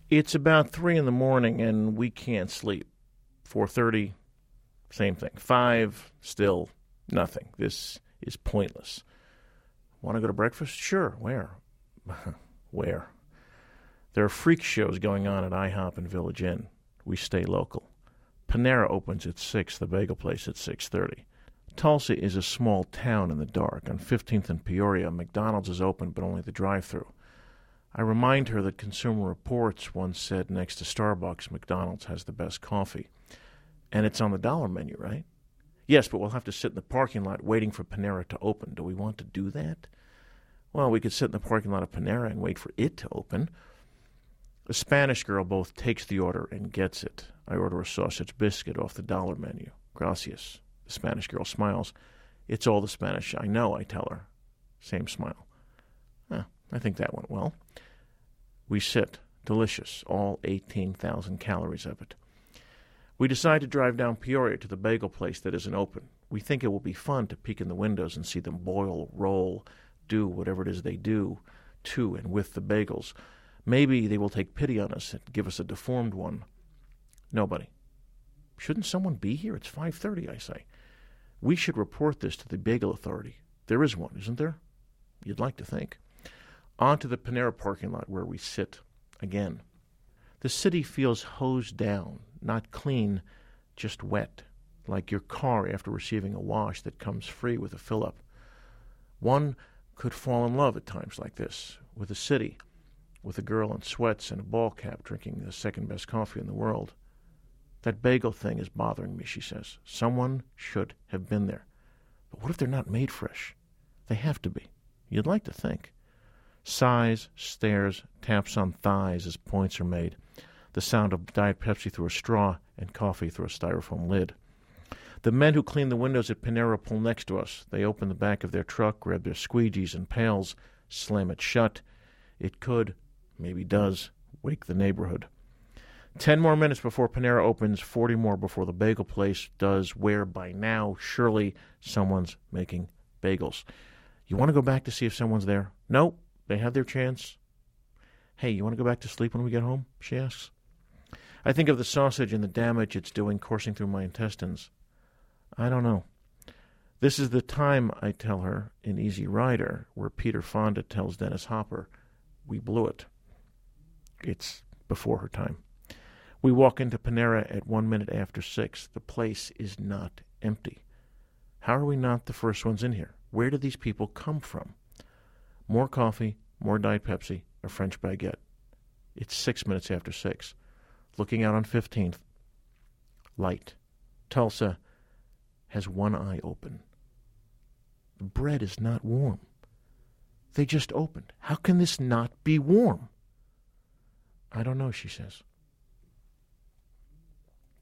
It's about 3 in the morning, and we can't sleep. 4:30, same thing. 5, still nothing. This is pointless. Want to go to breakfast? Sure. Where? Where? There are freak shows going on at IHOP and Village Inn. We stay local. Panera opens at 6, the bagel place at 6:30. Tulsa is a small town in the dark. On 15th and Peoria, McDonald's is open, but only the drive-thru. I remind her that Consumer Reports once said next to Starbucks, McDonald's has the best coffee. And it's on the dollar menu, right? Yes, but we'll have to sit in the parking lot waiting for Panera to open. Do we want to do that? Well, we could sit in the parking lot of Panera and wait for it to open. The Spanish girl both takes the order and gets it. I order a sausage biscuit off the dollar menu. Gracias. The Spanish girl smiles. It's all the Spanish I know, I tell her. Same smile. I think that went well. We sit. Delicious. All 18,000 calories of it. We decide to drive down Peoria to the bagel place that isn't open. We think it will be fun to peek in the windows and see them boil, roll, do whatever it is they do to and with the bagels. Maybe they will take pity on us and give us a deformed one. Nobody. Shouldn't someone be here? It's 5:30, I say. We should report this to the Bagel Authority. There is one, isn't there? You'd like to think. On to the Panera parking lot where we sit again. The city feels hosed down, not clean, just wet, like your car after receiving a wash that comes free with a fill-up. One could fall in love at times like this, with a city, with a girl in sweats and a ball cap drinking the second-best coffee in the world. That bagel thing is bothering me, she says. Someone should have been there. But what if they're not made fresh? They have to be. You'd like to think. Sighs, stares, taps on thighs as points are made. The sound of Diet Pepsi through a straw and coffee through a styrofoam lid. The men who clean the windows at Panera pull next to us. They open the back of their truck, grab their squeegees and pails, slam it shut. It could, maybe does, wake the neighborhood. 10 more minutes before Panera opens, 40 more before the bagel place does, where by now surely someone's making bagels. You want to go back to see if someone's there? No, they had their chance. Hey, you want to go back to sleep when we get home? She asks. I think of the sausage and the damage it's doing coursing through my intestines. I don't know. This is the time, I tell her, in Easy Rider, where Peter Fonda tells Dennis Hopper, we blew it. It's before her time. We walk into Panera at 1 minute after 6. The place is not empty. How are we not the first ones in here? Where did these people come from? More coffee, more Diet Pepsi, a French baguette. It's 6 minutes after 6. Looking out on 15th. Light. Tulsa has one eye open. The bread is not warm. They just opened. How can this not be warm? I don't know, she says.